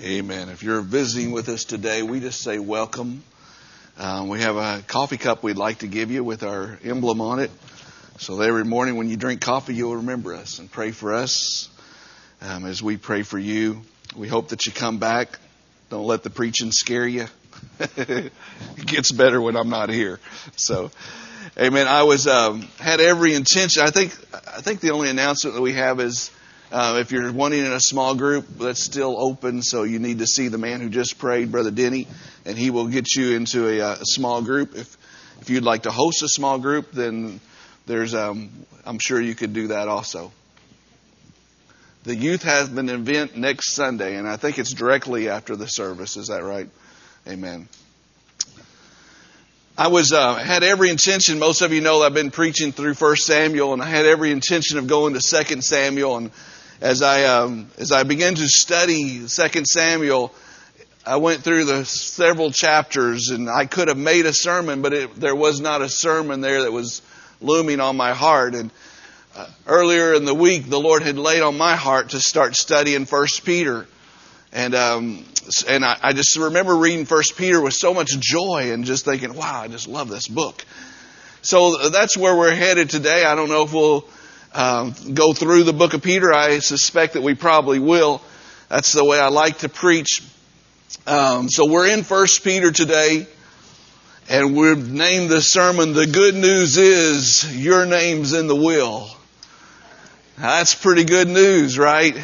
Amen. If you're visiting with us today, we just say welcome. We have a coffee cup we'd like to give you with our emblem on it. So that every morning when you drink coffee, you'll remember us and pray for us as we pray for you. We hope that you come back. Don't let the preaching scare you. It gets better when I'm not here. So, amen. I had every intention. I think the only announcement that we have is if you're wanting in a small group, that's still open. So you need to see the man who just prayed, Brother Denny, and he will get you into a small group. If you'd like to host a small group, then there's I'm sure you could do that also. The youth has an event next Sunday, and I think it's directly after the service. Is that right? Amen. I had every intention. Most of you know I've been preaching through 1 Samuel, and I had every intention of going to 2 Samuel. And as I began to study 2 Samuel, I went through the several chapters, and I could have made a sermon, but there was not a sermon there that was looming on my heart. And earlier in the week, the Lord had laid on my heart to start studying 1 Peter. And I just remember reading 1 Peter with so much joy and just thinking, wow, I just love this book. So that's where we're headed today. I don't know if we'll go through the book of Peter. I suspect that we probably will. That's the way I like to preach. So we're in 1 Peter today, and we've named the sermon, "The Good News Is Your Name's in the Will." Now, that's pretty good news, right?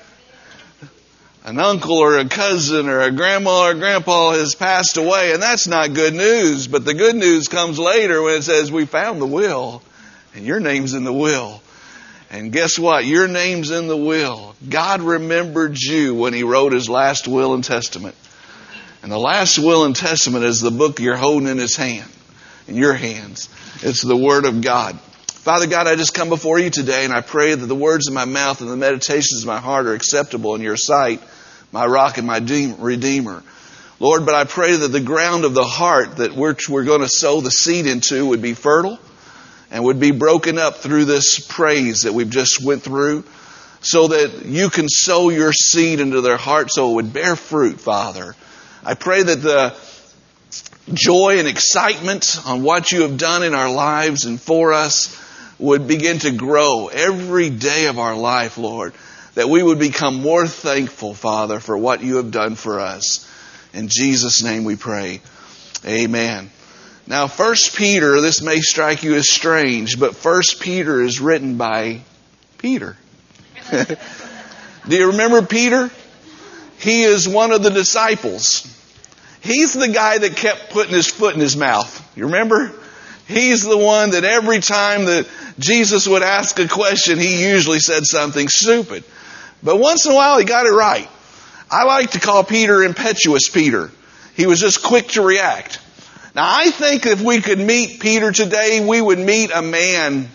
An uncle or a cousin or a grandma or grandpa has passed away, and that's not good news. But the good news comes later when it says we found the will, and your name's in the will. And guess what? Your name's in the will. God remembered you when He wrote His last will and testament. And the last will and testament is the book you're holding in His hand, in your hands. It's the Word of God. Father God, I just come before you today, and I pray that the words of my mouth and the meditations of my heart are acceptable in your sight, my rock and my redeemer. Lord, but I pray that the ground of the heart that we're going to sow the seed into would be fertile and would be broken up through this praise that we've just went through, so that you can sow your seed into their heart so it would bear fruit, Father. I pray that the joy and excitement on what you have done in our lives and for us would begin to grow every day of our life, Lord. That we would become more thankful, Father, for what you have done for us. In Jesus' name we pray. Amen. Now, 1 Peter, this may strike you as strange, but 1 Peter is written by Peter. Do you remember Peter? He is one of the disciples. He's the guy that kept putting his foot in his mouth. You remember? He's the one that every time that Jesus would ask a question, he usually said something stupid. But once in a while, he got it right. I like to call Peter impetuous Peter. He was just quick to react. Now, I think if we could meet Peter today, we would meet a man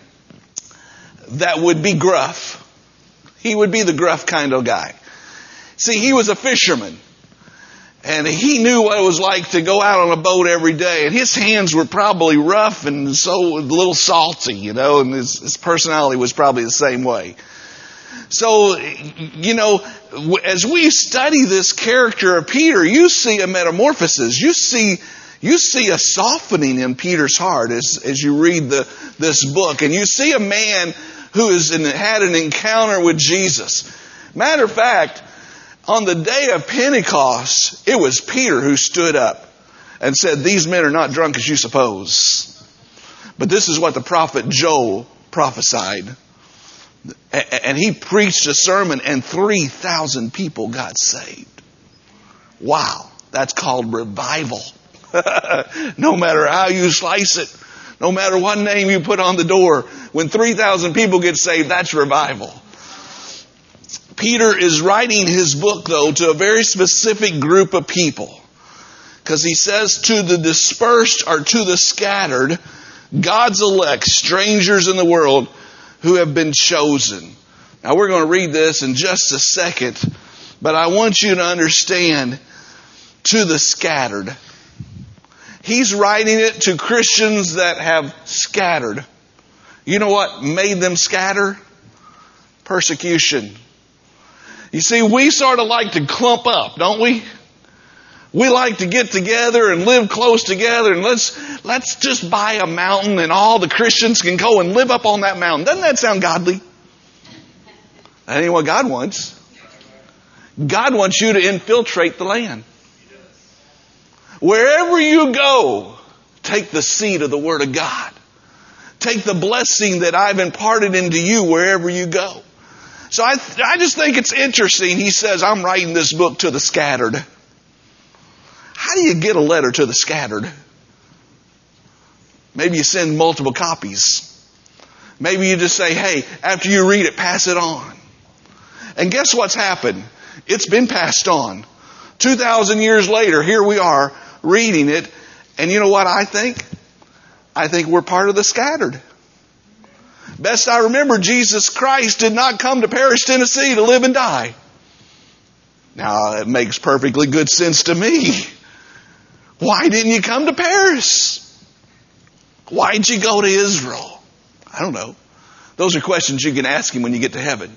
that would be gruff. He would be the gruff kind of guy. See, he was a fisherman. And he knew what it was like to go out on a boat every day. And his hands were probably rough and so a little salty, and his personality was probably the same way. So, as we study this character of Peter, you see a metamorphosis. You see a softening in Peter's heart as you read this book. And you see a man who had an encounter with Jesus. Matter of fact, on the day of Pentecost, it was Peter who stood up and said, "These men are not drunk as you suppose." But this is what the prophet Joel prophesied. And he preached a sermon and 3,000 people got saved. Wow, that's called revival. No matter how you slice it, no matter what name you put on the door, when 3,000 people get saved, that's revival. Peter is writing his book, though, to a very specific group of people. Because he says to the dispersed or to the scattered, God's elect, strangers in the world who have been chosen. Now, we're going to read this in just a second, but I want you to understand, to the scattered. He's writing it to Christians that have scattered. You know what made them scatter? Persecution. You see, we sort of like to clump up, don't we? We like to get together and live close together, and let's just buy a mountain and all the Christians can go and live up on that mountain. Doesn't that sound godly? That ain't what God wants. God wants you to infiltrate the land. Wherever you go, take the seed of the Word of God. Take the blessing that I've imparted into you wherever you go. So I just think it's interesting. He says, I'm writing this book to the scattered. How do you get a letter to the scattered? Maybe you send multiple copies. Maybe you just say, hey, after you read it, pass it on. And guess what's happened? It's been passed on. 2,000 years later, here we are reading it. And you know what I think? I think we're part of the scattered. Best I remember, Jesus Christ did not come to Paris, Tennessee to live and die. Now, it makes perfectly good sense to me. Why didn't you come to Paris? Why'd you go to Israel? I don't know. Those are questions you can ask him when you get to heaven.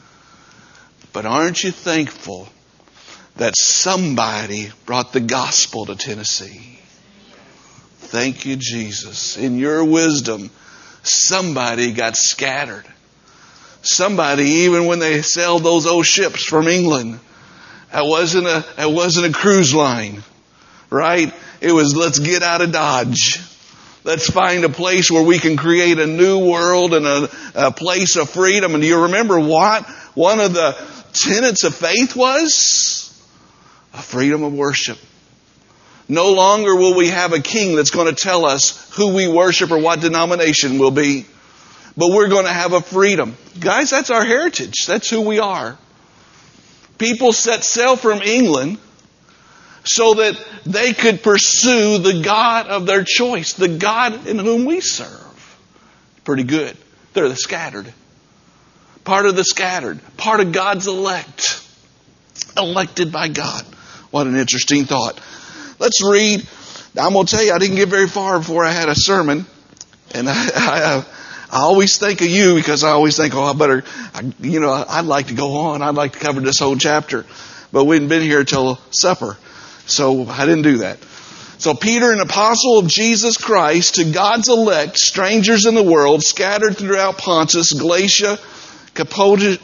But aren't you thankful that somebody brought the gospel to Tennessee? Thank you, Jesus. In your wisdom, somebody got scattered. Somebody, even when they sailed those old ships from England, it wasn't a cruise line, right? It was, let's get out of Dodge. Let's find a place where we can create a new world and a place of freedom. And do you remember what one of the tenets of faith was? A freedom of worship. No longer will we have a king that's going to tell us who we worship or what denomination we'll be. But we're going to have a freedom. Guys, that's our heritage. That's who we are. People set sail from England so that they could pursue the God of their choice, the God in whom we serve. Pretty good. They're the scattered. Part of the scattered. Part of God's elect. Elected by God. What an interesting thought. Let's read. I'm going to tell you, I didn't get very far before I had a sermon. And I always think of you because I always think, I'd like to go on. I'd like to cover this whole chapter. But we hadn't been here till supper. So I didn't do that. So Peter, an apostle of Jesus Christ, to God's elect, strangers in the world, scattered throughout Pontus, Galatia, Cappadocia,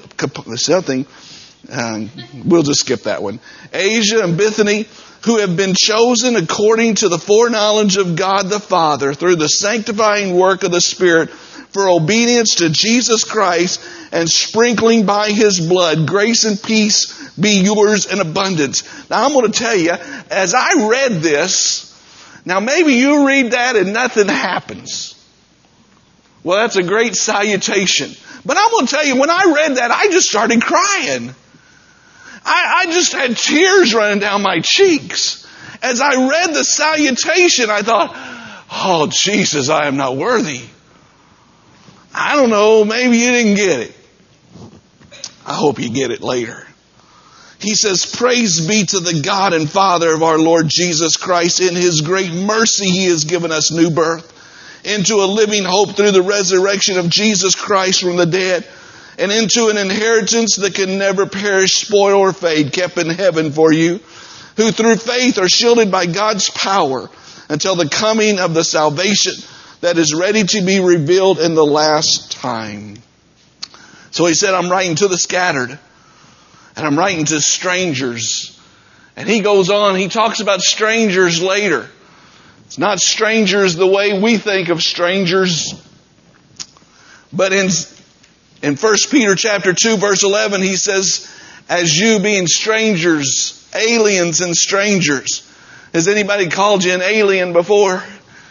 we'll just skip that one. Asia and Bithynia, who have been chosen according to the foreknowledge of God the Father through the sanctifying work of the Spirit for obedience to Jesus Christ and sprinkling by His blood. Grace and peace be yours in abundance. Now I'm going to tell you, as I read this, now maybe you read that and nothing happens. Well, that's a great salutation. But I'm going to tell you, when I read that, I just started crying. I just had tears running down my cheeks. As I read the salutation, I thought, oh, Jesus, I am not worthy. I don't know, maybe you didn't get it. I hope you get it later. He says, praise be to the God and Father of our Lord Jesus Christ. In His great mercy, He has given us new birth into a living hope through the resurrection of Jesus Christ from the dead, and into an inheritance that can never perish, spoil, or fade, kept in heaven for you, who through faith are shielded by God's power until the coming of the salvation that is ready to be revealed in the last time. So he said, I'm writing to the scattered, and I'm writing to strangers. And he goes on, he talks about strangers later. It's not strangers the way we think of strangers, but in 1 Peter chapter 2, verse 11, he says, as you being strangers, aliens and strangers. Has anybody called you an alien before?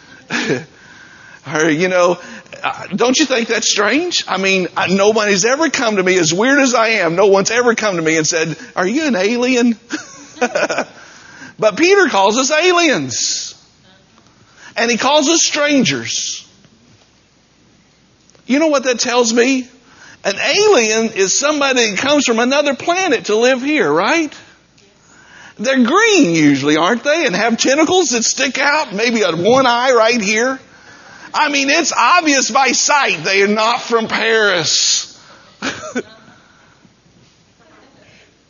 Or, don't you think that's strange? I mean, nobody's ever come to me, as weird as I am, no one's ever come to me and said, are you an alien? But Peter calls us aliens. And he calls us strangers. You know what that tells me? An alien is somebody that comes from another planet to live here, right? They're green usually, aren't they? And have tentacles that stick out, maybe on one eye right here. I mean, it's obvious by sight they are not from Paris.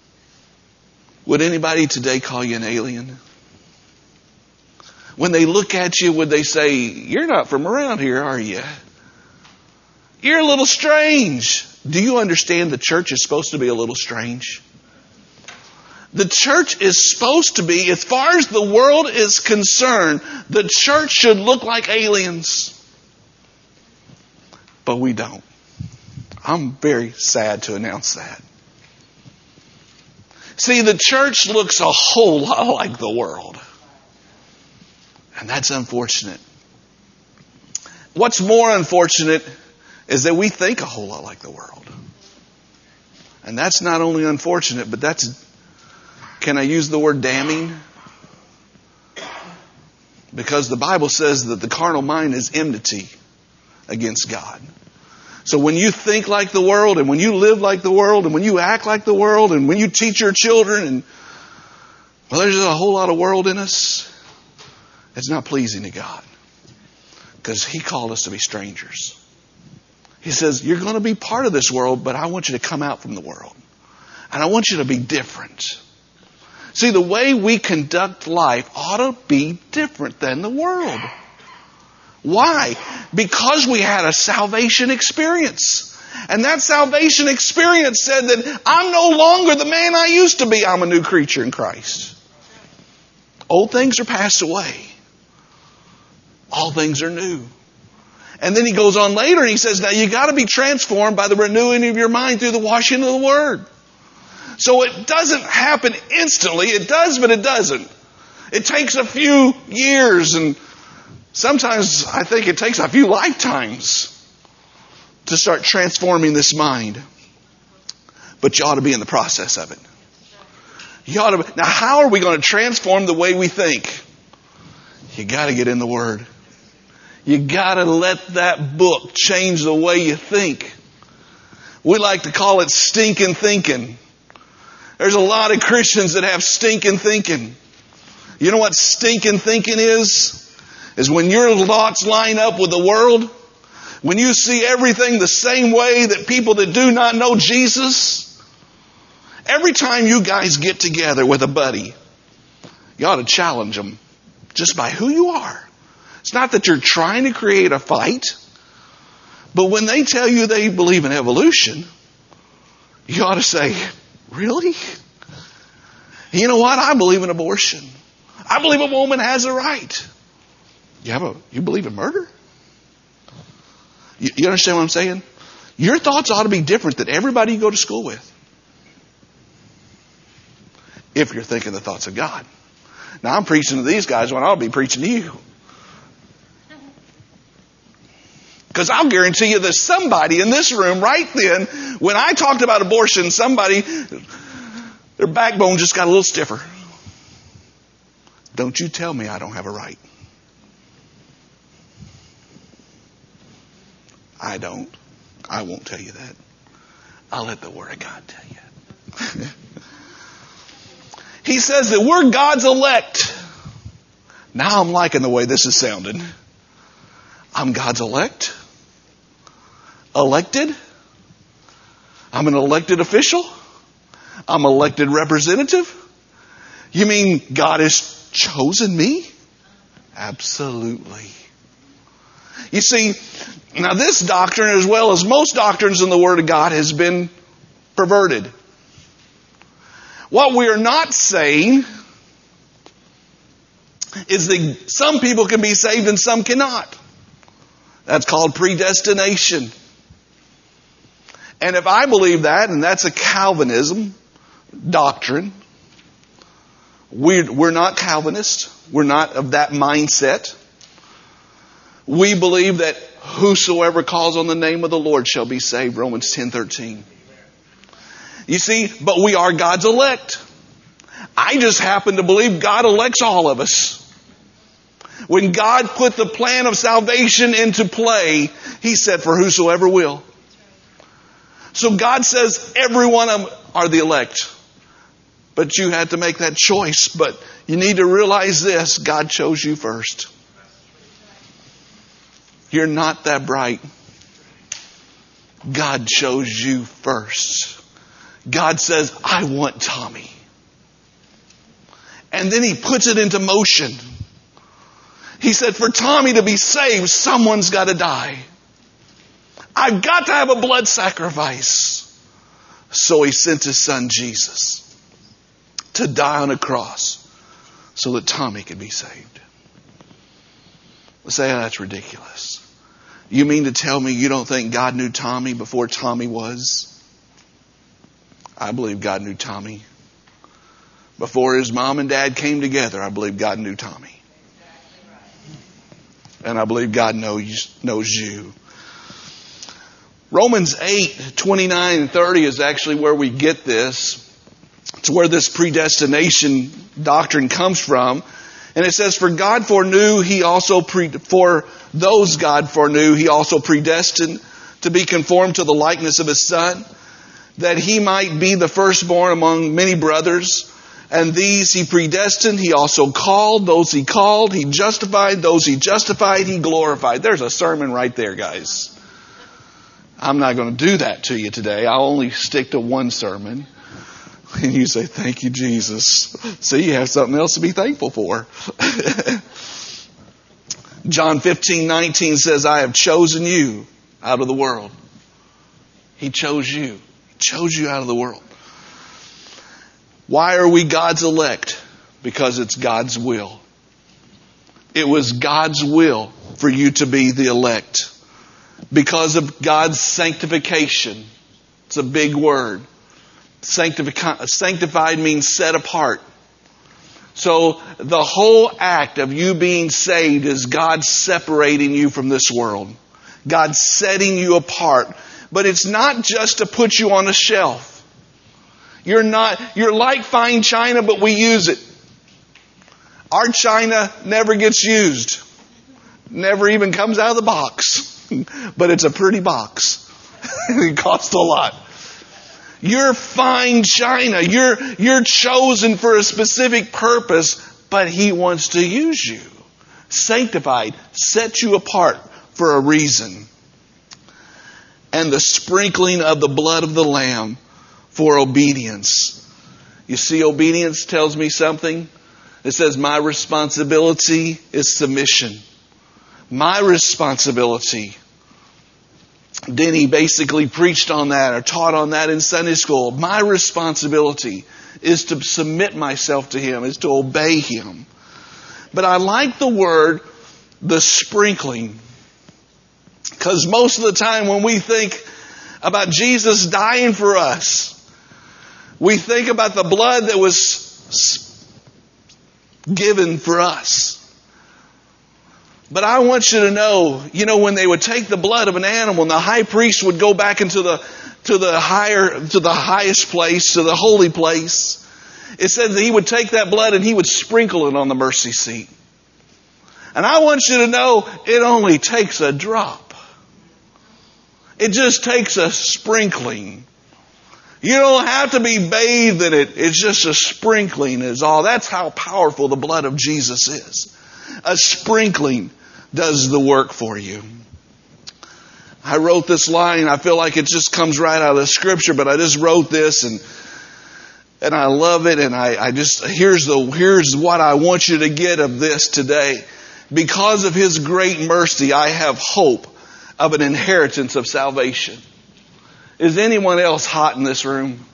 Would anybody today call you an alien? When they look at you, would they say, you're not from around here, are you? You're a little strange. Do you understand the church is supposed to be a little strange? The church is supposed to be, as far as the world is concerned, the church should look like aliens. But we don't. I'm very sad to announce that. See, the church looks a whole lot like the world. And that's unfortunate. What's more unfortunate is that we think a whole lot like the world. And that's not only unfortunate, but that's, can I use the word damning? Because the Bible says that the carnal mind is enmity against God. So when you think like the world, and when you live like the world, and when you act like the world, and when you teach your children, and well, there's a whole lot of world in us, it's not pleasing to God. Because He called us to be strangers. He says, you're going to be part of this world, but I want you to come out from the world. And I want you to be different. See, the way we conduct life ought to be different than the world. Why? Because we had a salvation experience. And that salvation experience said that I'm no longer the man I used to be. I'm a new creature in Christ. Old things are passed away. All things are new. And then he goes on later and he says, now you got to be transformed by the renewing of your mind through the washing of the Word. So it doesn't happen instantly. It does, but it doesn't. It takes a few years, and sometimes I think it takes a few lifetimes to start transforming this mind. But you ought to be in the process of it. You ought to. Now, how are we going to transform the way we think? You got to get in the Word. You got to let that book change the way you think. We like to call it stinking thinking. There's a lot of Christians that have stinking thinking. You know what stinking thinking is? Is when your thoughts line up with the world. When you see everything the same way that people that do not know Jesus. Every time you guys get together with a buddy, you ought to challenge them just by who you are. It's not that you're trying to create a fight, but when they tell you they believe in evolution, you ought to say, really? You know what? I believe in abortion. I believe a woman has a right. You believe in murder? You understand what I'm saying? Your thoughts ought to be different than everybody you go to school with. If you're thinking the thoughts of God. Now I'm preaching to these guys when I'll be preaching to you. Because I'll guarantee you there's somebody in this room right then, when I talked about abortion, somebody, their backbone just got a little stiffer. Don't you tell me I don't have a right. I don't. I won't tell you that. I'll let the Word of God tell you. He says that we're God's elect. Now I'm liking the way this is sounding. I'm God's elect. Elected. I'm an elected official. I'm an elected representative. You mean God has chosen me? Absolutely. You see, now this doctrine, as well as most doctrines in the Word of God, has been perverted. What we are not saying is that some people can be saved and some cannot. That's called predestination. And if I believe that, and that's a Calvinism doctrine, we're not Calvinists. We're not of that mindset. We believe that whosoever calls on the name of the Lord shall be saved. Romans 10:13. You see, but we are God's elect. I just happen to believe God elects all of us. When God put the plan of salvation into play, He said, for whosoever will. So God says every one of them are the elect. But you had to make that choice. But you need to realize this, God chose you first. You're not that bright. God chose you first. God says, I want Tommy. And then he puts it into motion. He said, for Tommy to be saved, someone's got to die. I've got to have a blood sacrifice. So he sent his son Jesus to die on a cross so that Tommy could be saved. Let's say, that's ridiculous. You mean to tell me you don't think God knew Tommy before Tommy was? I believe God knew Tommy. Before his mom and dad came together, I believe God knew Tommy. And I believe God knows you. Romans 8:29 and 30 is actually where we get this. It's where this predestination doctrine comes from. And it says, for God foreknew, he also for those God foreknew, he also predestined to be conformed to the likeness of his Son, that he might be the firstborn among many brothers. And these he predestined, he also called. Those he called, he justified. Those he justified, he glorified. There's a sermon right there, guys. I'm not going to do that to you today. I'll only stick to one sermon. And you say, thank you, Jesus. See, you have something else to be thankful for. John 15:19 says, I have chosen you out of the world. He chose you. He chose you out of the world. Why are we God's elect? Because it's God's will. It was God's will for you to be the elect. Because of God's sanctification. It's a big word. Sanctified means set apart. So the whole act of you being saved is God separating you from this world. God setting you apart. But it's not just to put you on a shelf. You're like fine china, but we use it. Our china never gets used. Never even comes out of the box. But it's a pretty box. It costs a lot. You're fine china. You're chosen for a specific purpose, but he wants to use you. Sanctified, set you apart for a reason. And the sprinkling of the blood of the Lamb for obedience. You see, obedience tells me something. It says my responsibility is submission. My responsibility. Denny basically preached on that or taught on that in Sunday school. My responsibility is to submit myself to him, is to obey him. But I like the word, the sprinkling. Because most of the time when we think about Jesus dying for us, we think about the blood that was given for us. But I want you to know, when they would take the blood of an animal and the high priest would go back into the highest place, to the holy place, it said that he would take that blood and he would sprinkle it on the mercy seat. And I want you to know it only takes a drop. It just takes a sprinkling. You don't have to be bathed in it. It's just a sprinkling is all. That's how powerful the blood of Jesus is. A sprinkling does the work for you. I wrote this line. I feel like it just comes right out of the scripture, but I just wrote this and I love it. And here's what I want you to get of this today. Because of his great mercy, I have hope of an inheritance of salvation. Is anyone else hot in this room?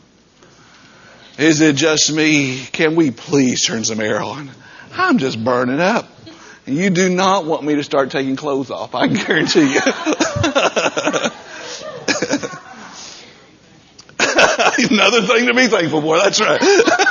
Is it just me? Can we please turn some air on? I'm just burning up. And you do not want me to start taking clothes off. I guarantee you. Another thing to be thankful for. That's right.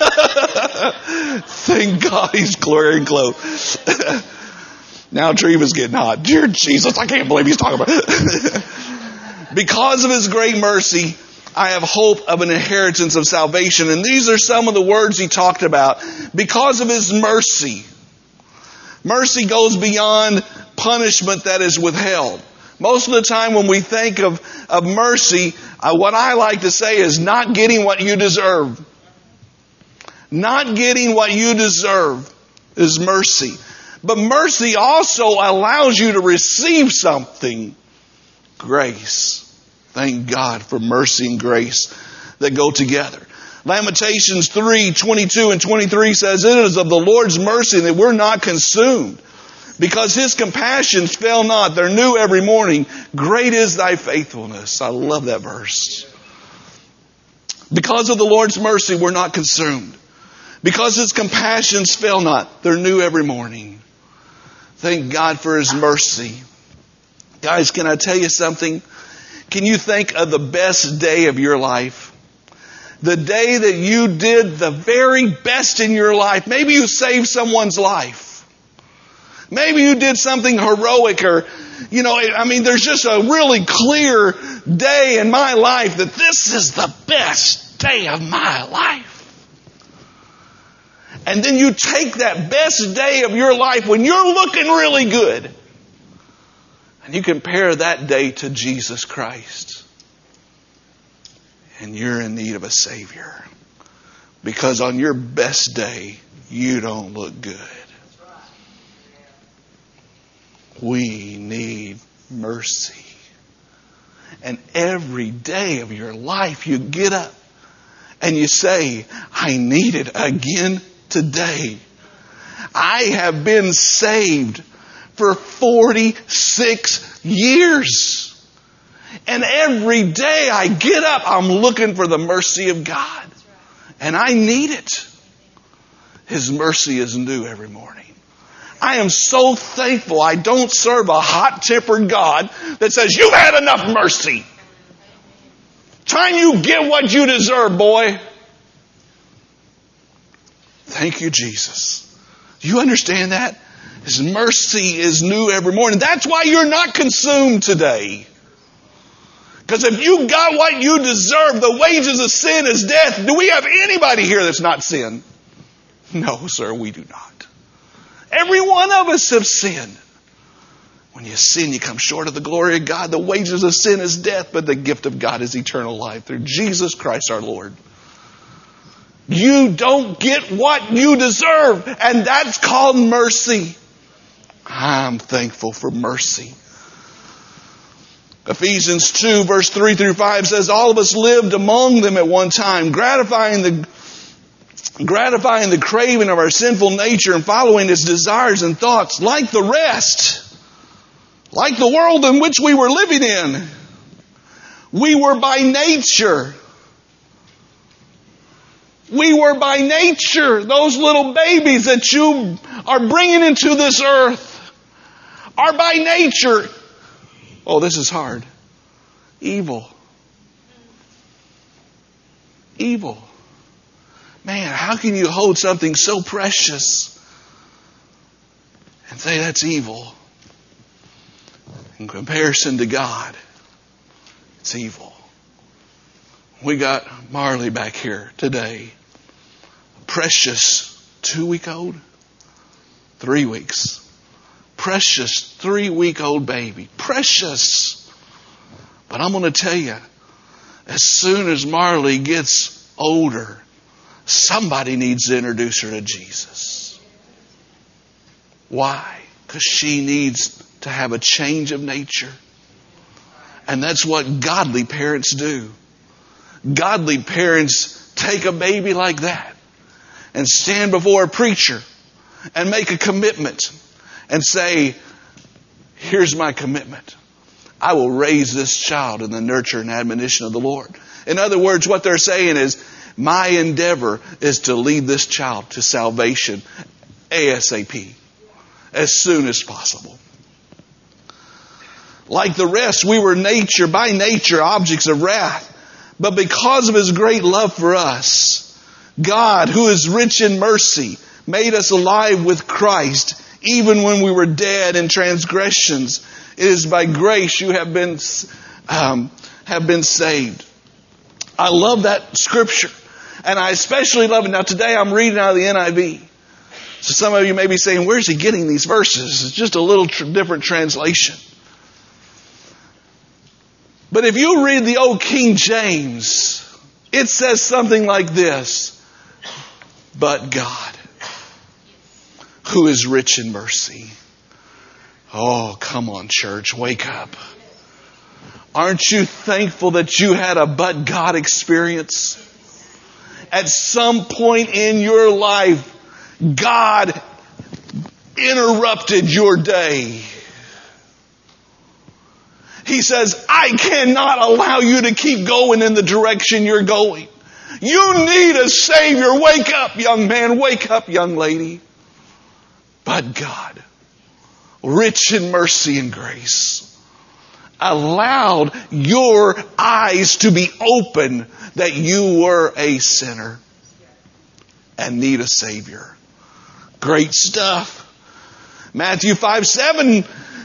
Thank God he's wearing clothes. Now Treva's getting hot. Dear Jesus, I can't believe he's talking about it. Because of his great mercy, I have hope of an inheritance of salvation. And these are some of the words he talked about. Because of his mercy. Mercy goes beyond punishment that is withheld. Most of the time when we think of mercy, what I like to say is not getting what you deserve. Not getting what you deserve is mercy. But mercy also allows you to receive something. Grace. Thank God for mercy and grace that go together. Lamentations 3:22 and 23 says, it is of the Lord's mercy that we're not consumed, because His compassions fail not. They're new every morning. Great is thy faithfulness. I love that verse. Because of the Lord's mercy, we're not consumed. Because His compassions fail not. They're new every morning. Thank God for His mercy. Guys, can I tell you something? Can you think of the best day of your life? The day that you did the very best in your life. Maybe you saved someone's life. Maybe you did something heroic, or, there's just a really clear day in my life that this is the best day of my life. And then you take that best day of your life when you're looking really good, and you compare that day to Jesus Christ. And you're in need of a Savior. Because on your best day, you don't look good. We need mercy. And every day of your life, you get up and you say, I need it again today. I have been saved for 46 years. And every day I get up, I'm looking for the mercy of God. And I need it. His mercy is new every morning. I am so thankful I don't serve a hot-tempered God that says, you've had enough mercy. Time you get what you deserve, boy. Thank you, Jesus. Do you understand that? His mercy is new every morning. That's why you're not consumed today. Because if you got what you deserve, the wages of sin is death. Do we have anybody here that's not sin? No, sir, we do not. Every one of us have sinned. When you sin, you come short of the glory of God. The wages of sin is death, but the gift of God is eternal life through Jesus Christ our Lord. You don't get what you deserve, and that's called mercy. I'm thankful for mercy. Ephesians 2 verse 3 through 5 says, all of us lived among them at one time, gratifying the craving of our sinful nature and following its desires and thoughts, like the rest, like the world in which we were living in. We were by nature. Those little babies that you are bringing into this earth are by nature, oh, this is hard, evil. Man, how can you hold something so precious and say that's evil? In comparison to God, it's evil. We got Marley back here today. A precious 2-week-old, 3 weeks. Precious 3-week-old baby. Precious. But I'm going to tell you, as soon as Marley gets older, somebody needs to introduce her to Jesus. Why? Because she needs to have a change of nature. And that's what godly parents do. Godly parents take a baby like that and stand before a preacher and make a commitment and say, here's my commitment. I will raise this child in the nurture and admonition of the Lord. In other words, what they're saying is, my endeavor is to lead this child to salvation ASAP, as soon as possible. Like the rest, we were by nature objects of wrath. But because of His great love for us, God, who is rich in mercy, made us alive with Christ, even when we were dead in transgressions. It is by grace you have been saved. I love that scripture. And I especially love it. Now today I'm reading out of the NIV. So some of you may be saying, where's he getting these verses? It's just a little different translation. But if you read the old King James, it says something like this. But God, who is rich in mercy. Oh, come on, church, wake up. Aren't you thankful that you had a but God experience? at some point in your life, God interrupted your day. He says, I cannot allow you to keep going in the direction you're going. You need a Savior. Wake up, young man. Wake up, young lady. But God, rich in mercy and grace, allowed your eyes to be open that you were a sinner and need a Savior. Great stuff. Matthew 5:7.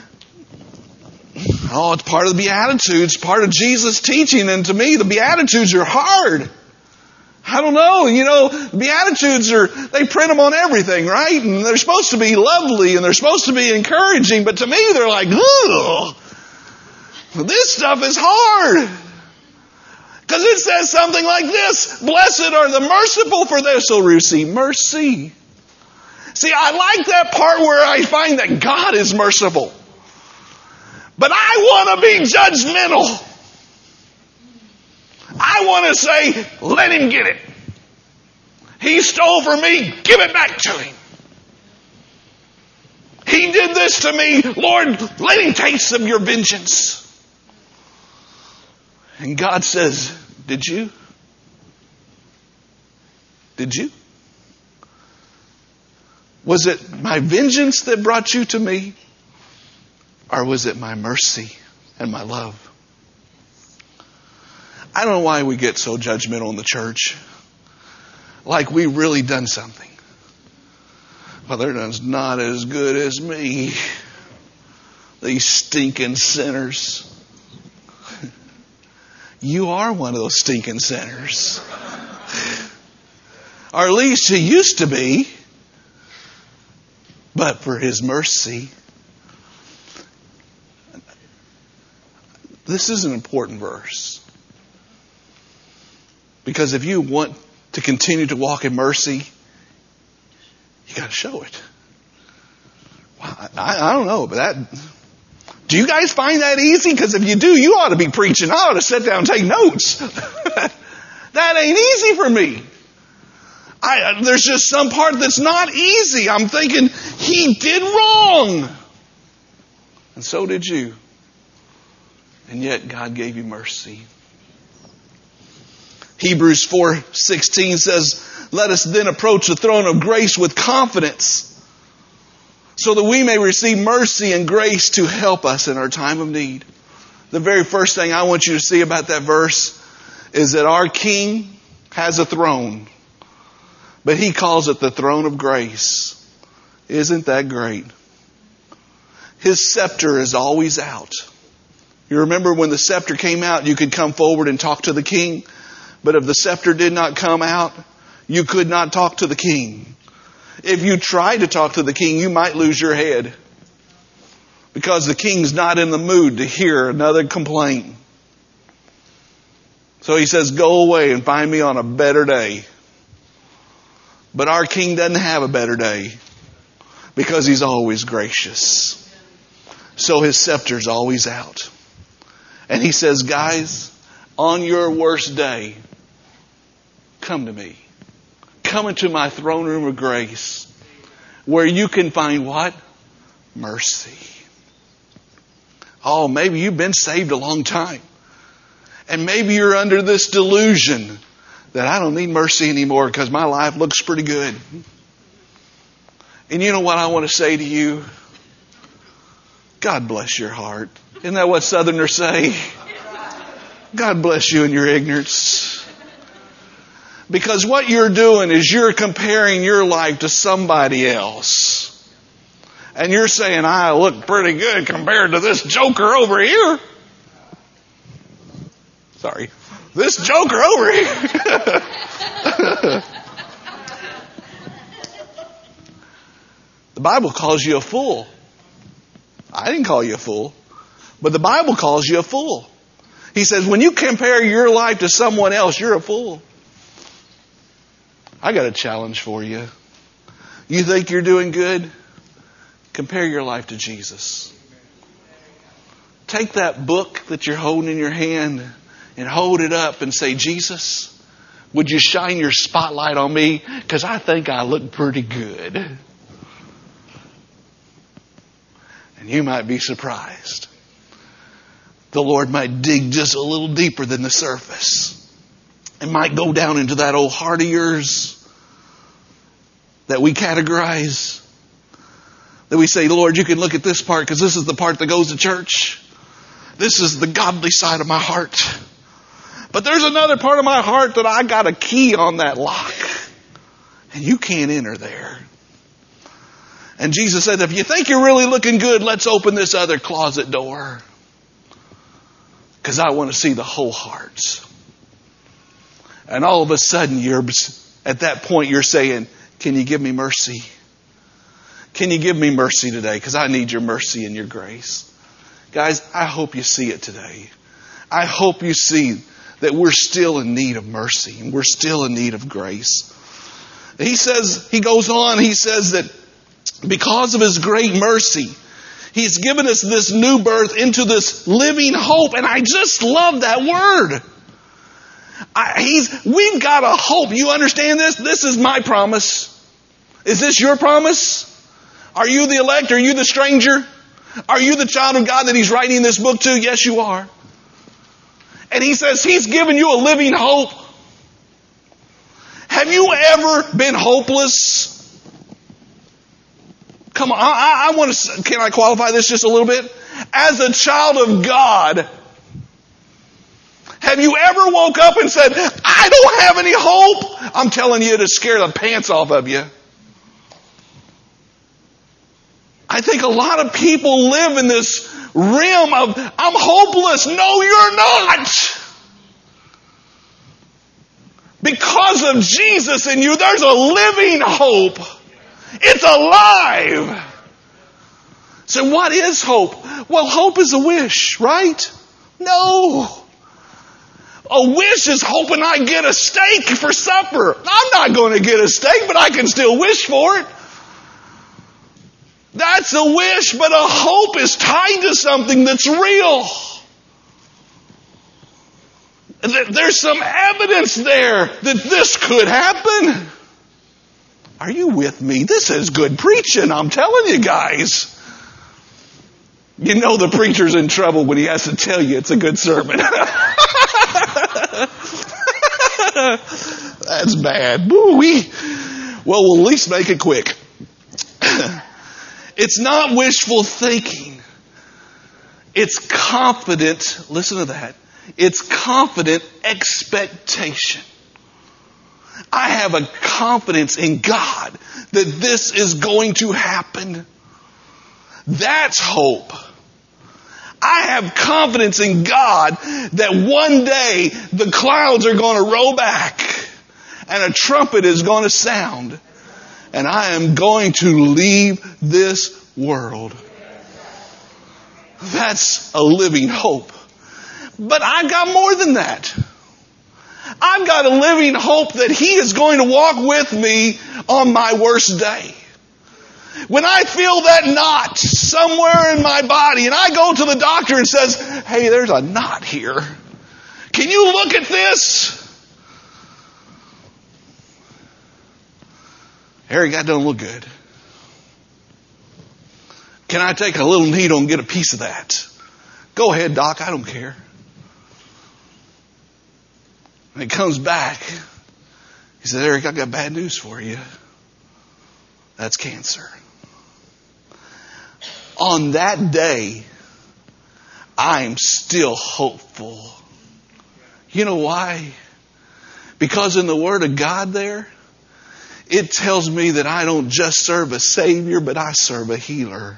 Oh, it's part of the Beatitudes, part of Jesus' teaching. And to me, the Beatitudes are hard. I don't know, the Beatitudes they print them on everything, right? And they're supposed to be lovely and they're supposed to be encouraging. But to me, they're like, ugh. This stuff is hard. Because it says something like this: blessed are the merciful, for they shall receive mercy. See, I like that part where I find that God is merciful. But I want to be judgmental. I want to say, let him get it. He stole from me, give it back to him. He did this to me, Lord, let him taste of your vengeance. And God says, did you? Did you? Was it my vengeance that brought you to me? Or was it my mercy and my love? I don't know why we get so judgmental in the church. Like we really done something. Well, they're not as good as me. These stinking sinners. You are one of those stinking sinners. Or at least you used to be. But for His mercy. This is an important verse. Because if you want to continue to walk in mercy, you got to show it. Well, I don't know, but do you guys find that easy? Because if you do, you ought to be preaching. I ought to sit down and take notes. That ain't easy for me. There's just some part that's not easy. I'm thinking, he did wrong. And so did you. And yet God gave you mercy. Hebrews 4:16 says, let us then approach the throne of grace with confidence, so that we may receive mercy and grace to help us in our time of need. The very first thing I want you to see about that verse is that our King has a throne, but He calls it the throne of grace. Isn't that great? His scepter is always out. You remember when the scepter came out, you could come forward and talk to the king. But if the scepter did not come out, you could not talk to the king. If you tried to talk to the king, you might lose your head. Because the king's not in the mood to hear another complaint. So he says, go away and find me on a better day. But our king doesn't have a better day. Because he's always gracious. So his scepter's always out. And he says, guys, on your worst day, come to me. Come into my throne room of grace, where you can find what? Mercy. Oh, maybe you've been saved a long time. And maybe you're under this delusion that I don't need mercy anymore because my life looks pretty good. And you know what I want to say to you? God bless your heart. Isn't that what Southerners say? God bless you in your ignorance. Because what you're doing is you're comparing your life to somebody else. And you're saying, I look pretty good compared to this joker over here. Sorry. This joker over here. The Bible calls you a fool. I didn't call you a fool. But the Bible calls you a fool. He says, when you compare your life to someone else, you're a fool. I got a challenge for you. You think you're doing good? Compare your life to Jesus. Take that book that you're holding in your hand and hold it up and say, Jesus, Would you shine your spotlight on me? Because I think I look pretty good. And you might be surprised. The Lord might dig just a little deeper than the surface. It might go down into that old heart of yours that we categorize. That we say, Lord, you can look at this part because this is the part that goes to church. This is the godly side of my heart. But there's another part of my heart that I got a key on that lock. And you can't enter there. And Jesus said, if you think you're really looking good, let's open this other closet door. Because I want to see the whole heart. And all of a sudden, at that point, you're saying, can you give me mercy? Can you give me mercy today? Because I need your mercy and your grace. Guys, I hope you see it today. I hope you see that we're still in need of mercy. And we're still in need of grace. He says that because of His great mercy, He's given us this new birth into this living hope. And I just love that word. We've got a hope. You understand this? This is my promise. Is this your promise? Are you the elect? Are you the stranger? Are you the child of God that He's writing this book to? Yes, you are. And He says He's given you a living hope. Have you ever been hopeless? Come on, I want to. Can I qualify this just a little bit? As a child of God, have you ever woke up and said, I don't have any hope? I'm telling you, to scare the pants off of you. I think a lot of people live in this realm of, I'm hopeless. No, you're not. Because of Jesus in you, there's a living hope. It's alive. So what is hope? Well, hope is a wish, right? No. A wish is hoping I get a steak for supper. I'm not going to get a steak, but I can still wish for it. That's a wish, but a hope is tied to something that's real. There's some evidence there that this could happen. Are you with me? This is good preaching, I'm telling you guys. You know the preacher's in trouble when he has to tell you it's a good sermon. That's bad. Woo-wee. Well, we'll at least make it quick. It's not wishful thinking. It's confident, listen to that. It's confident expectation. I have a confidence in God that this is going to happen. That's hope. I have confidence in God that one day the clouds are going to roll back and a trumpet is going to sound and I am going to leave this world. That's a living hope. But I've got more than that. I've got a living hope that He is going to walk with me on my worst day. When I feel that knot somewhere in my body and I go to the doctor and says, hey, there's a knot here. Can you look at this? Harry, that don't look good. Can I take a little needle and get a piece of that? Go ahead, doc, I don't care. And he comes back. He said, Eric, I've got bad news for you. That's cancer. On that day, I'm still hopeful. You know why? Because in the Word of God there, it tells me that I don't just serve a Savior, but I serve a healer.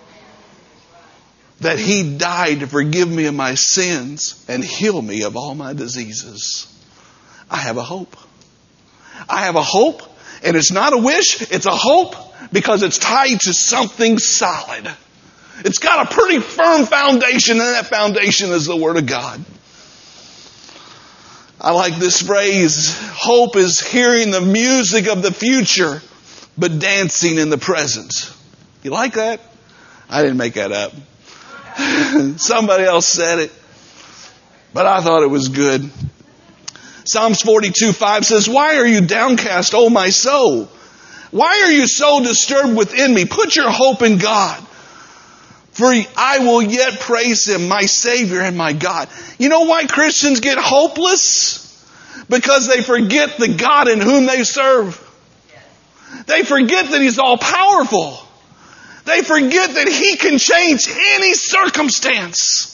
That He died to forgive me of my sins and heal me of all my diseases. I have a hope. I have a hope, and it's not a wish, it's a hope because it's tied to something solid. It's got a pretty firm foundation, and that foundation is the Word of God. I like this phrase, hope is hearing the music of the future, but dancing in the present. You like that? I didn't make that up. Somebody else said it, but I thought it was good. Psalms 42:5 says, why are you downcast, O my soul? Why are you so disturbed within me? Put your hope in God, for I will yet praise Him, my Savior and my God. You know why Christians get hopeless? Because they forget the God in whom they serve. They forget that He's all powerful. They forget that He can change any circumstance.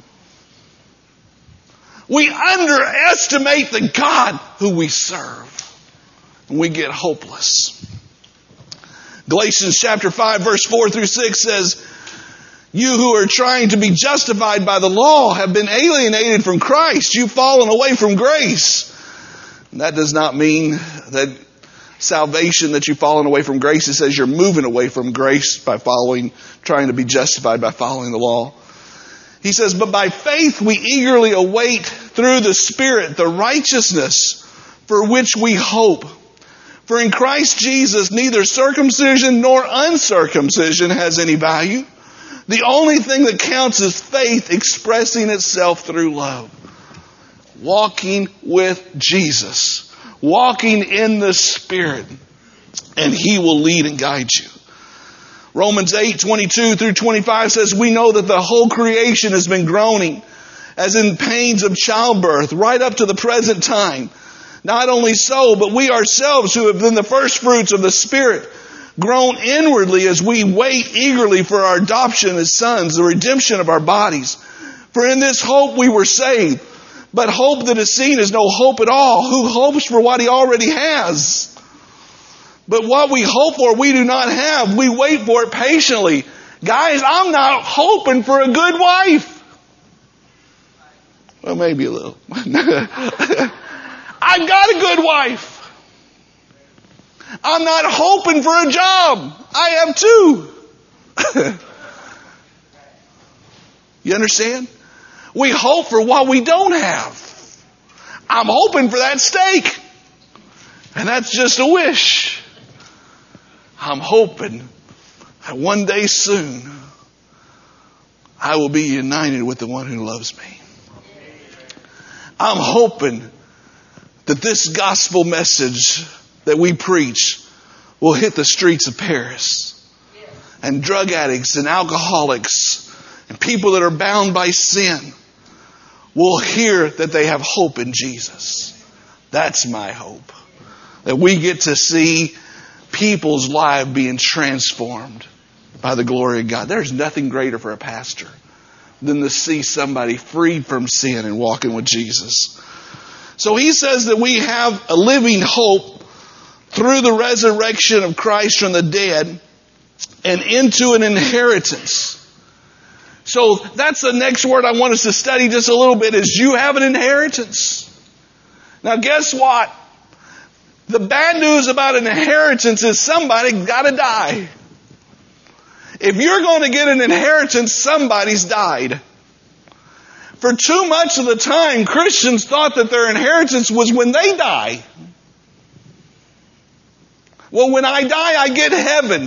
We underestimate the God who we serve, and we get hopeless. Galatians chapter 5 verse 4 through 6 says, you who are trying to be justified by the law have been alienated from Christ. You've fallen away from grace. And that does not mean that salvation, that you've fallen away from grace. It says you're moving away from grace by trying to be justified by following the law. He says, but by faith we eagerly await through the Spirit the righteousness for which we hope. For in Christ Jesus neither circumcision nor uncircumcision has any value. The only thing that counts is faith expressing itself through love. Walking with Jesus. Walking in the Spirit. And He will lead and guide you. Romans 8:22 through 25 says, we know that the whole creation has been groaning as in pains of childbirth right up to the present time. Not only so, but we ourselves who have been the first fruits of the Spirit groan inwardly as we wait eagerly for our adoption as sons, the redemption of our bodies. For in this hope we were saved. But hope that is seen is no hope at all. Who hopes for what he already has? But what we hope for we do not have. We wait for it patiently. Guys, I'm not hoping for a good wife. Well, maybe a little. I've got a good wife. I'm not hoping for a job. I have two. You understand? We hope for what we don't have. I'm hoping for that steak. And that's just a wish. I'm hoping that one day soon I will be united with the one who loves me. I'm hoping that this gospel message that we preach will hit the streets of Paris. And drug addicts and alcoholics and people that are bound by sin will hear that they have hope in Jesus. That's my hope. That we get to see people's lives being transformed by the glory of God. There's nothing greater for a pastor than to see somebody freed from sin and walking with Jesus. So he says that we have a living hope through the resurrection of Christ from the dead and into an inheritance. So that's the next word I want us to study just a little bit, is you have an inheritance. Now guess what? The bad news about an inheritance is somebody got to die. If you're going to get an inheritance, somebody's died. For too much of the time, Christians thought that their inheritance was when they die. Well, when I die, I get heaven.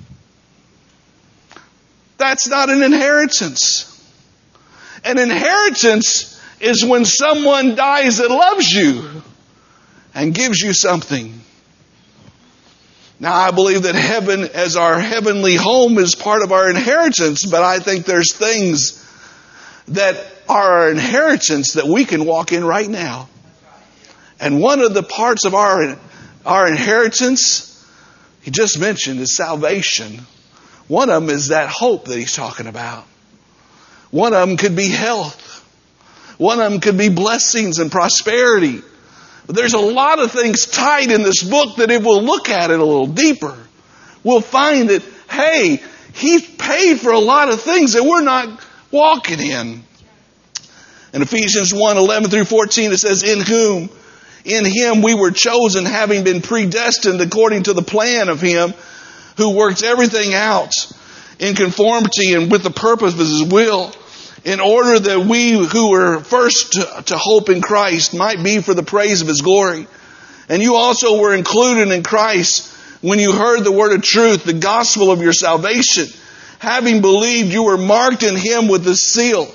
That's not an inheritance. An inheritance is when someone dies that loves you and gives you something. Now, I believe that heaven as our heavenly home is part of our inheritance, but I think there's things that are our inheritance that we can walk in right now. And one of the parts of our inheritance, he just mentioned, is salvation. One of them is that hope that he's talking about. One of them could be health. One of them could be blessings and prosperity. But there's a lot of things tied in this book that if we'll look at it a little deeper, we'll find that, hey, He's paid for a lot of things that we're not walking in. In Ephesians 1:11 through 14, it says, in Him we were chosen, having been predestined according to the plan of Him who works everything out in conformity and with the purpose of His will, in order that we who were first to hope in Christ might be for the praise of His glory. And you also were included in Christ when you heard the word of truth, the gospel of your salvation. Having believed, you were marked in Him with the seal,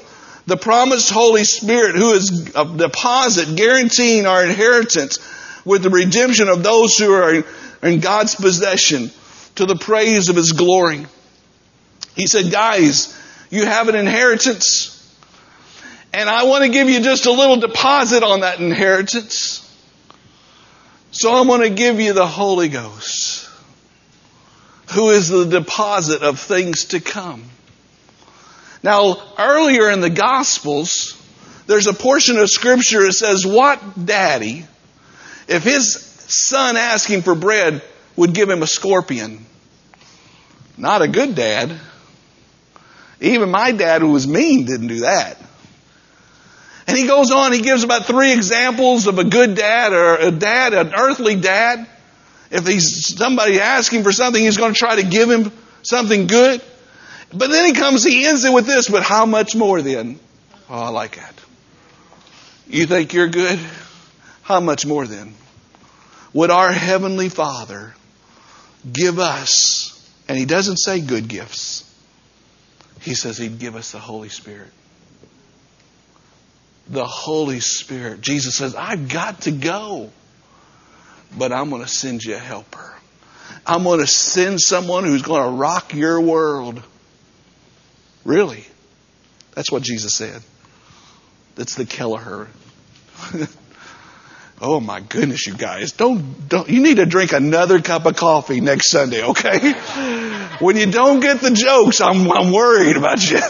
The promised Holy Spirit, who is a deposit guaranteeing our inheritance with the redemption of those who are in God's possession to the praise of His glory. He said, guys, you have an inheritance, and I want to give you just a little deposit on that inheritance. So I'm going to give you the Holy Ghost, who is the deposit of things to come. Now, earlier in the Gospels, there's a portion of Scripture that says, what daddy, if his son asking for bread, would give him a scorpion? Not a good dad. Even my dad, who was mean, didn't do that. And he goes on, he gives about 3 examples of a good dad or a dad, an earthly dad. If he's somebody asking for something, he's going to try to give him something good. But then he ends it with this, but how much more then? Oh, I like that. You think you're good? How much more then? Would our Heavenly Father give us, and He doesn't say good gifts. He says He'd give us the Holy Spirit. The Holy Spirit. Jesus says, I've got to go, but I'm going to send you a helper. I'm going to send someone who's going to rock your world. Really? That's what Jesus said. That's the Kelleher. Oh my goodness, you guys. Don't, you need to drink another cup of coffee next Sunday, okay? When you don't get the jokes, I'm worried about you.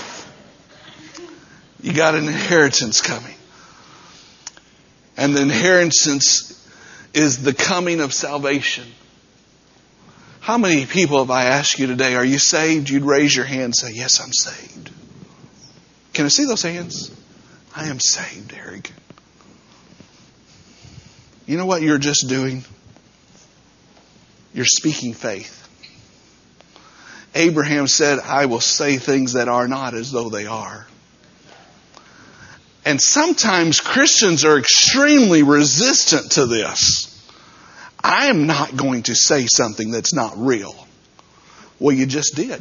You got an inheritance coming. And the inheritance is the coming of salvation. How many people, if I ask you today, are you saved? You'd raise your hand and say, yes, I'm saved. Can I see those hands? I am saved, Eric. You know what you're just doing? You're speaking faith. Abraham said, I will say things that are not as though they are. And sometimes Christians are extremely resistant to this. I am not going to say something that's not real. Well, you just did.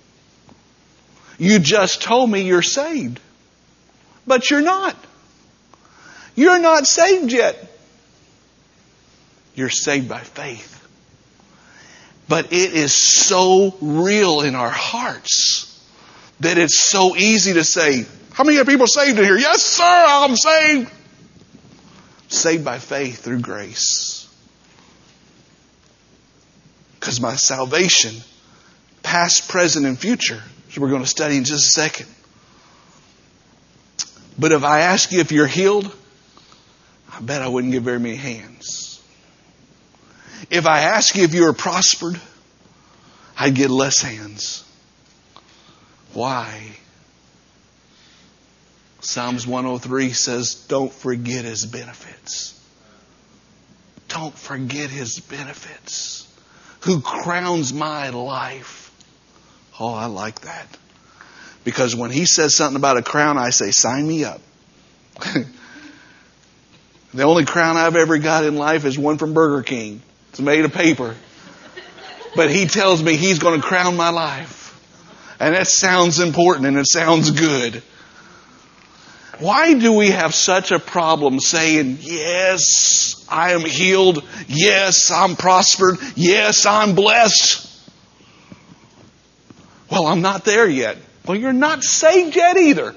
You just told me you're saved. But you're not. You're not saved yet. You're saved by faith. But it is so real in our hearts that it's so easy to say, how many people saved in here? Yes, sir, I'm saved. Saved by faith through grace. Because my salvation, past, present, and future, which we're going to study in just a second. But if I ask you if you're healed, I bet I wouldn't give very many hands. If I ask you if you are prospered, I'd get less hands. Why? Psalms 103 says, don't forget His benefits. Don't forget His benefits. Who crowns my life. Oh, I like that. Because when He says something about a crown, I say, sign me up. The only crown I've ever got in life is one from Burger King. It's made of paper. But He tells me He's going to crown my life. And that sounds important and it sounds good. Why do we have such a problem saying, yes, I am healed. Yes, I'm prospered. Yes, I'm blessed. Well, I'm not there yet. Well, you're not saved yet either.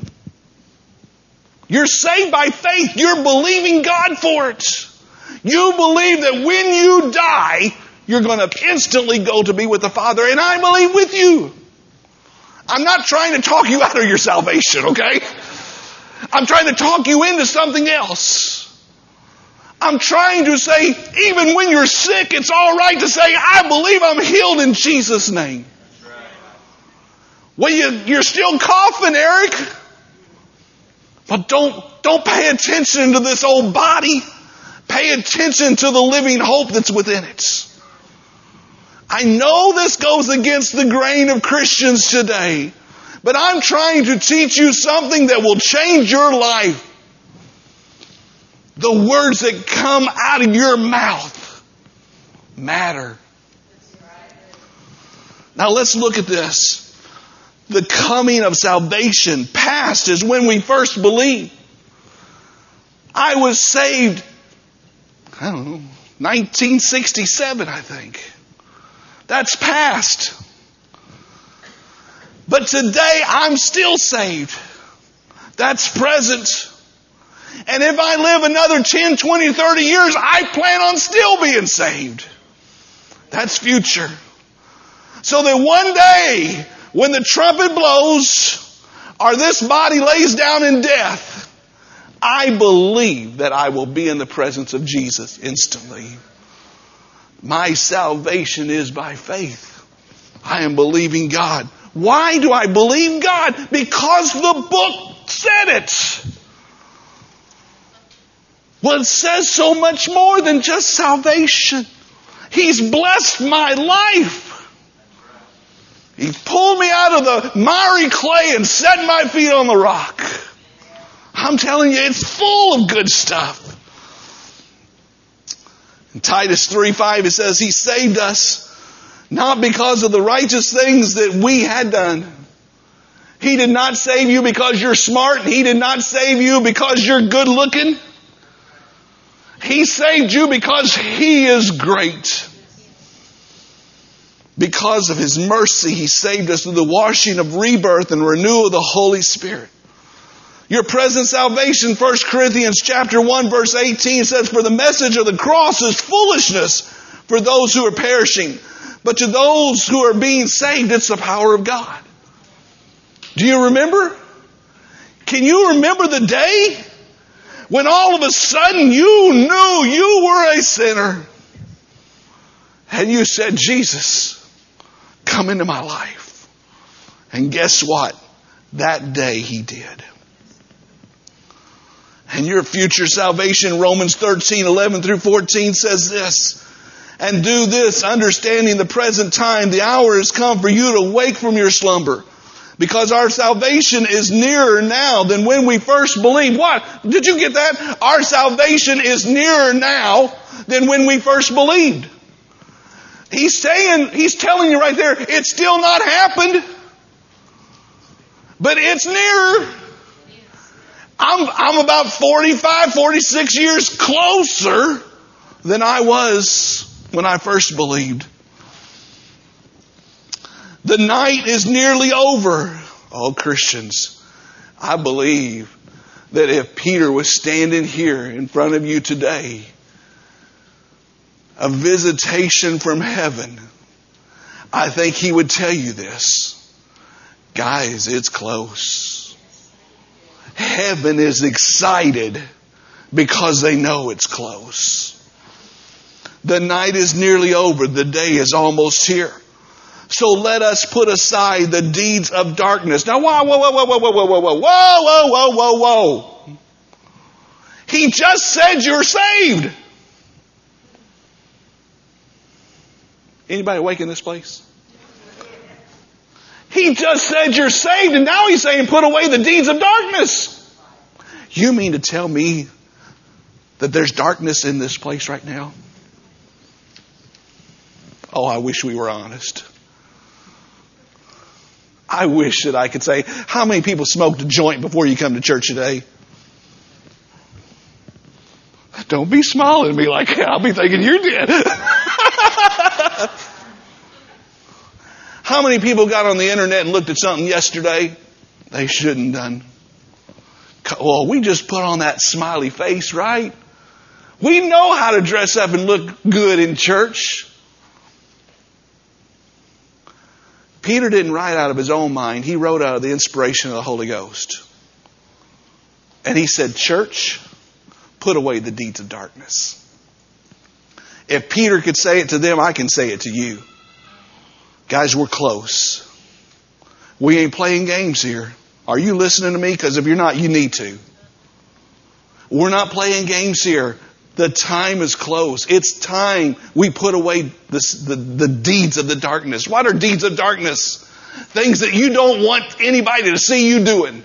You're saved by faith. You're believing God for it. You believe that when you die, you're going to instantly go to be with the Father. And I believe with you. I'm not trying to talk you out of your salvation, okay? I'm trying to talk you into something else. I'm trying to say, even when you're sick, it's all right to say, I believe I'm healed in Jesus' name. Well, you're still coughing, Eric. But don't pay attention to this old body. Pay attention to the living hope that's within it. I know this goes against the grain of Christians today. But I'm trying to teach you something that will change your life. The words that come out of your mouth matter. Now let's look at this. the coming of salvation. Past is when we first believed. I was saved, 1967, I think. That's past. But today, I'm still saved. That's present. And if I live another 10, 20, 30 years, I plan on still being saved. That's future. So that one day, when the trumpet blows, or this body lays down in death, I believe that I will be in the presence of Jesus instantly. My salvation is by faith. I am believing God. Why do I believe God? Because the book said it. Well, it says so much more than just salvation. He's blessed my life. He pulled me out of the miry clay and set my feet on the rock. I'm telling you, it's full of good stuff. In Titus 3:5, it says, He saved us not because of the righteous things that we had done. He did not save you because you're smart. He did not save you because you're good looking. He saved you because He is great. Because of His mercy, He saved us through the washing of rebirth and renewal of the Holy Spirit. Your present salvation, 1 Corinthians chapter 1 verse 18 says, For the message of the cross is foolishness for those who are perishing. But to those who are being saved, it's the power of God. Do you remember? Can you remember the day when all of a sudden you knew you were a sinner? And you said, Jesus, come into my life. And guess what? That day He did. And your future salvation, Romans 13:11 through 14 says this. And do this, understanding the present time, the hour has come for you to wake from your slumber. Because our salvation is nearer now than when we first believed. What? Did you get that? Our salvation is nearer now than when we first believed. He's telling you right there, it's still not happened. But it's nearer. I'm about 45, 46 years closer than I was when I first believed. The night is nearly over. Oh, Christians, I believe that if Peter was standing here in front of you today, a visitation from heaven, I think he would tell you this. Guys, it's close. Heaven is excited because they know it's close. The night is nearly over. The day is almost here. So let us put aside the deeds of darkness. Now, whoa. He just said you're saved. Anybody awake in this place? He just said you're saved, and now He's saying put away the deeds of darkness. You mean to tell me that there's darkness in this place right now? Oh, I wish we were honest. I wish that I could say, how many people smoked a joint before you come to church today? Don't be smiling at me like I'll be thinking you did. How many people got on the internet and looked at something yesterday they shouldn't done? Well, we just put on that smiley face, right? We know how to dress up and look good in church. Peter didn't write out of his own mind. He wrote out of the inspiration of the Holy Ghost. And he said, church, put away the deeds of darkness. If Peter could say it to them, I can say it to you. Guys, we're close. We ain't playing games here. Are you listening to me? Because if you're not, you need to. We're not playing games here. The time is close. It's time we put away the deeds of the darkness. What are deeds of darkness? Things that you don't want anybody to see you doing.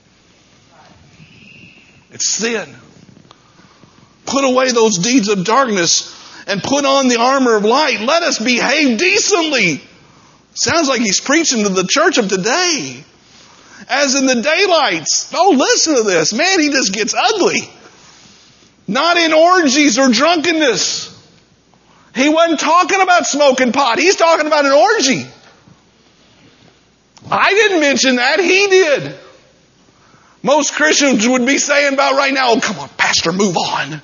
It's sin. Put away those deeds of darkness and put on the armor of light. Let us behave decently. Sounds like he's preaching to the church of today. As in the daylights. Oh, listen to this. Man, he just gets ugly. Not in orgies or drunkenness. He wasn't talking about smoking pot. He's talking about an orgy. I didn't mention that. He did. Most Christians would be saying about right now, oh, come on, Pastor, move on.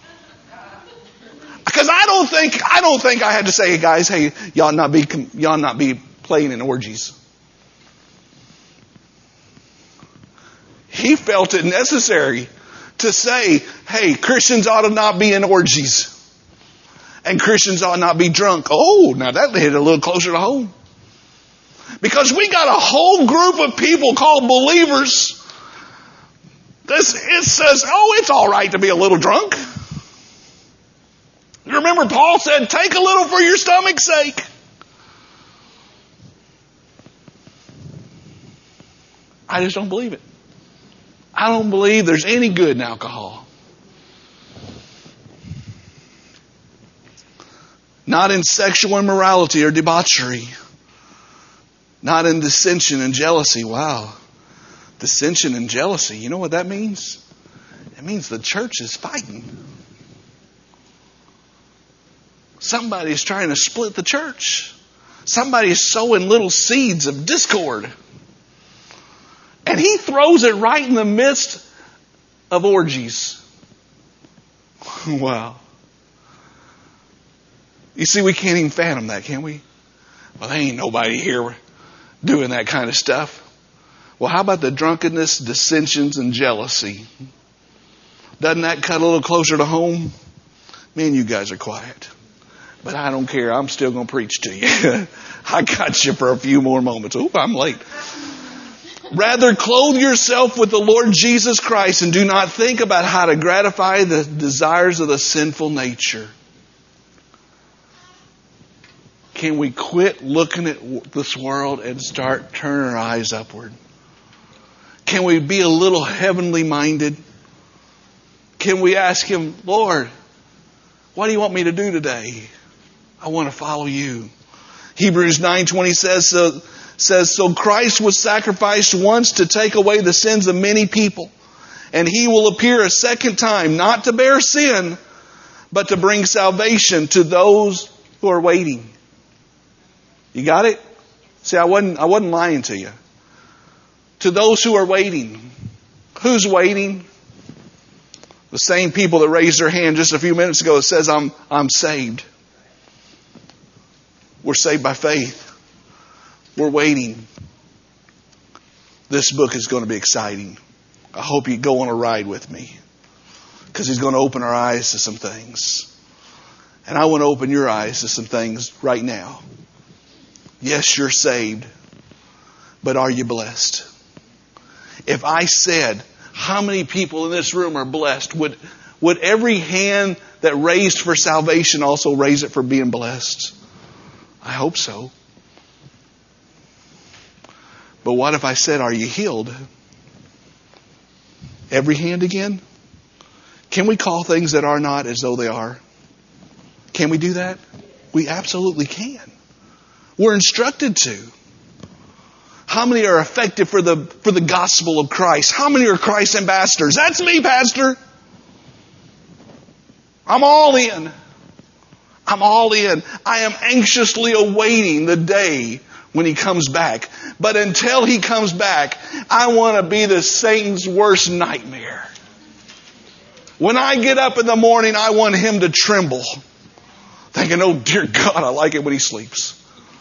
Because I don't think I had to say, hey, guys, hey, y'all not be playing in orgies. He felt it necessary to say, hey, Christians ought to not be in orgies. And Christians ought not be drunk. Oh, now that hit a little closer to home. Because we got a whole group of people called believers. It says, oh, it's all right to be a little drunk. You remember Paul said, take a little for your stomach's sake. I just don't believe it. I don't believe there's any good in alcohol. Not in sexual immorality or debauchery. Not in dissension and jealousy. Wow. Dissension and jealousy. You know what that means? It means the church is fighting. Somebody's trying to split the church. Somebody's sowing little seeds of discord. And he throws it right in the midst of orgies. Wow. You see, we can't even fathom that, can we? Well, there ain't nobody here doing that kind of stuff. Well, how about the drunkenness, dissensions, and jealousy? Doesn't that cut a little closer to home? Man, you guys are quiet. But I don't care. I'm still going to preach to you. I got you for a few more moments. Oop, I'm late. Rather, clothe yourself with the Lord Jesus Christ and do not think about how to gratify the desires of the sinful nature. Can we quit looking at this world and start turning our eyes upward? Can we be a little heavenly minded? Can we ask Him, Lord, what do you want me to do today? I want to follow you. Hebrews 9:20 says, so Christ was sacrificed once to take away the sins of many people. And He will appear a second time, not to bear sin, but to bring salvation to those who are waiting. You got it? See, I wasn't lying to you. To those who are waiting. Who's waiting? The same people that raised their hand just a few minutes ago that says, I'm saved. We're saved by faith. We're waiting. This book is going to be exciting. I hope you go on a ride with me. Because He's going to open our eyes to some things. And I want to open your eyes to some things right now. Yes, you're saved. But are you blessed? If I said, how many people in this room are blessed? Would every hand that raised for salvation also raise it for being blessed? I hope so. But what if I said, are you healed? Every hand again? Can we call things that are not as though they are? Can we do that? We absolutely can. We're instructed to. How many are effective for the gospel of Christ? How many are Christ ambassadors? That's me, Pastor. I'm all in. I'm all in. I am anxiously awaiting the day when He comes back. But until He comes back, I want to be the Satan's worst nightmare. When I get up in the morning, I want him to tremble. Thinking, oh dear God, I like it when he sleeps.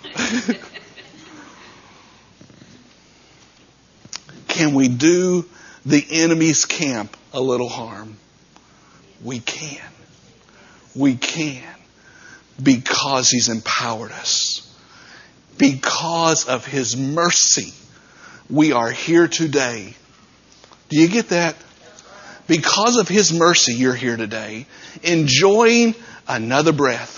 Can we do the enemy's camp a little harm? We can. We can. Because He's empowered us. Because of His mercy, we are here today. Do you get that? Because of His mercy, you're here today, enjoying another breath.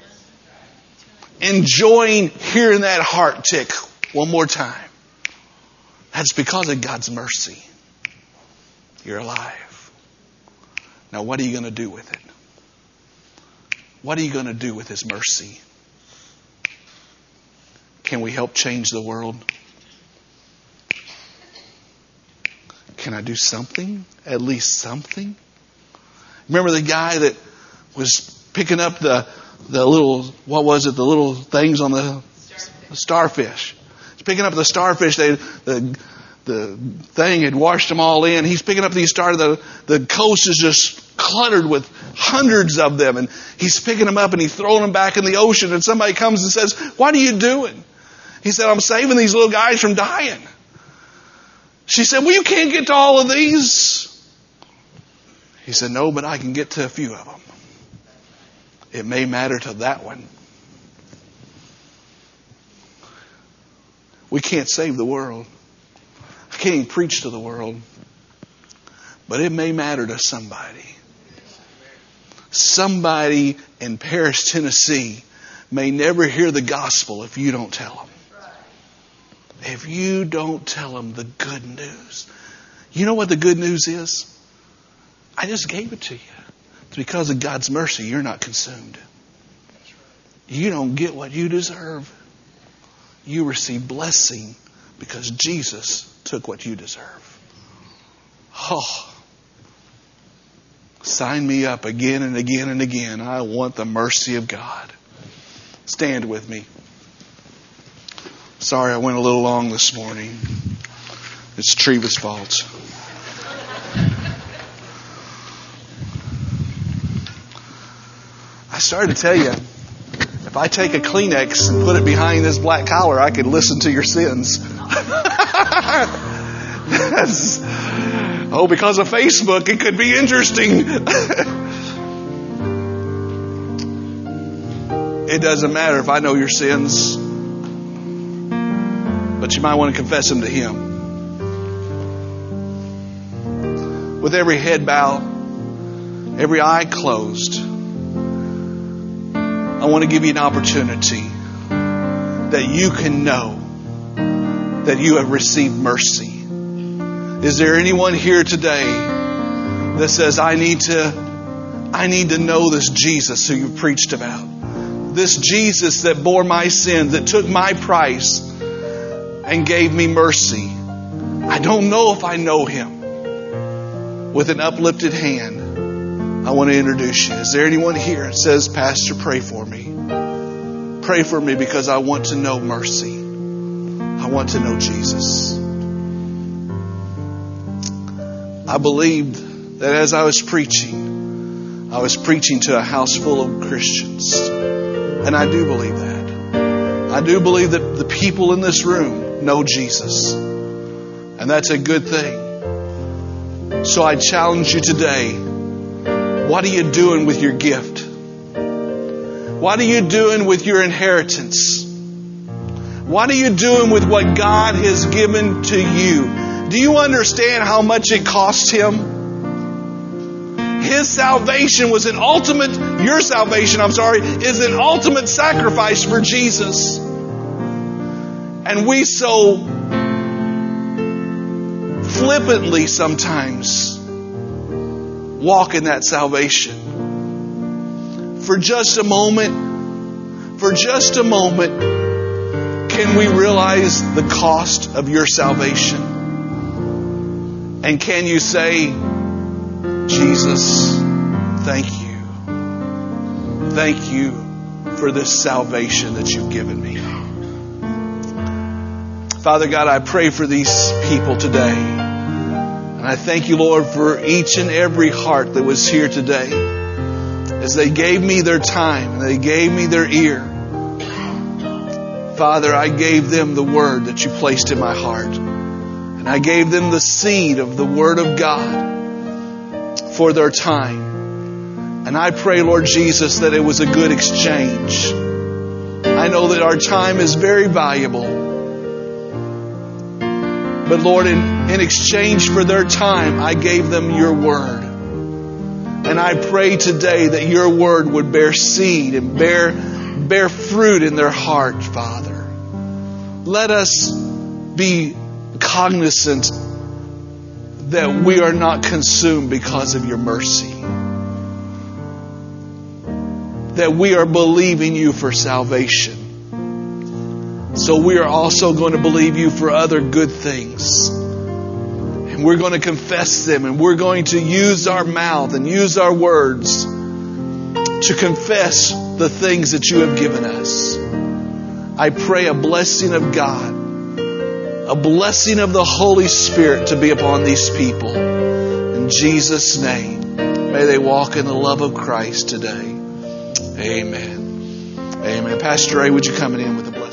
Enjoying hearing that heart tick one more time. That's because of God's mercy. You're alive. Now, what are you going to do with it? What are you going to do with His mercy? Can we help change the world? Can I do something? At least something? Remember the guy that was picking up the little, what was it, the little things on the starfish. He's picking up the starfish. The thing had washed them all in. He's picking up these starfish. The coast is just cluttered with hundreds of them. And he's picking them up and he's throwing them back in the ocean. And somebody comes and says, "What are you doing?" He said, "I'm saving these little guys from dying." She said, "Well, you can't get to all of these." He said, "No, but I can get to a few of them. It may matter to that one." We can't save the world. I can't even preach to the world. But it may matter to somebody. Somebody in Paris, Tennessee may never hear the gospel if you don't tell them. If you don't tell them the good news. You know what the good news is? I just gave it to you. It's because of God's mercy you're not consumed. You don't get what you deserve. You receive blessing because Jesus took what you deserve. Oh, sign me up again and again and again. I want the mercy of God. Stand with me. Sorry I went a little long this morning. It's Treva's fault. I started to tell you, if I take a Kleenex and put it behind this black collar, I could listen to your sins. Because of Facebook, it could be interesting. It doesn't matter if I know your sins, but you might want to confess them to Him. With every head bowed, every eye closed, I want to give you an opportunity that you can know that you have received mercy. Is there anyone here today that says, I need to know this Jesus who you've preached about? This Jesus that bore my sins, that took my price and gave me mercy. I don't know if I know Him. With an uplifted hand, I want to introduce you. Is there anyone here that says, "Pastor, pray for me. Pray for me because I want to know mercy. I want to know Jesus." I believed that as I was preaching to a house full of Christians. And I do believe that. I do believe that the people in this room know Jesus. And that's a good thing. So I challenge you today. What are you doing with your gift? What are you doing with your inheritance? What are you doing with what God has given to you? Do you understand how much it cost Him? His salvation was your salvation, is an ultimate sacrifice for Jesus. And we so flippantly sometimes walk in that salvation. For just a moment, can we realize the cost of your salvation? And can you say, "Jesus, thank you. Thank you for this salvation that you've given me." Father God, I pray for these people today. And I thank you, Lord, for each and every heart that was here today. As they gave me their time, and they gave me their ear. Father, I gave them the word that you placed in my heart. And I gave them the seed of the Word of God for their time. And I pray, Lord Jesus, that it was a good exchange. I know that our time is very valuable. But Lord, in exchange for their time, I gave them your Word. And I pray today that your Word would bear seed and bear fruit in their heart, Father. Let us be cognizant that we are not consumed because of your mercy. That we are believing you for salvation. So we are also going to believe you for other good things. And we're going to confess them, and we're going to use our mouth and use our words to confess the things that you have given us. I pray a blessing of God, a blessing of the Holy Spirit to be upon these people. In Jesus' name, may they walk in the love of Christ today. Amen. Amen. Pastor Ray, would you come in with a blessing?